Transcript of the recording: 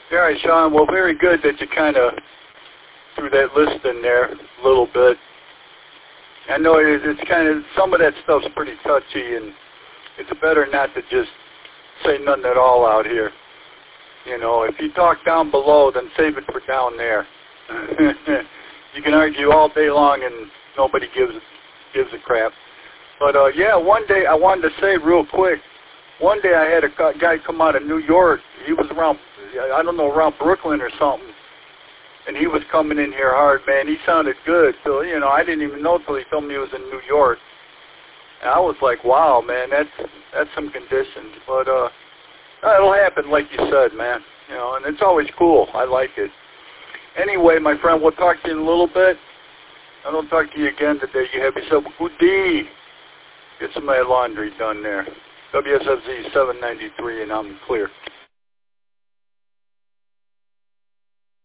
All right, Sean. Well, very good that you kind of threw that list in there a little bit. I know it's kind of, some of that stuff's pretty touchy, and it's better not to just say nothing at all out here. You know, if you talk down below, then save it for down there. You can argue all day long, and nobody gives a crap. But, yeah, one day I wanted to say real quick, one day I had a guy come out of New York. He was around, I don't know, around Brooklyn or something. And he was coming in here hard, man. He sounded good. So, you know, I didn't even know till he told me he was in New York. And I was like, wow, man, that's some conditions. But it'll happen, like you said, man. You know, and it's always cool. I like it. Anyway, my friend, we'll talk to you in a little bit. I don't talk to you again today. You have yourself a good day. Get some of that laundry done there. WSFZ 793, and I'm clear.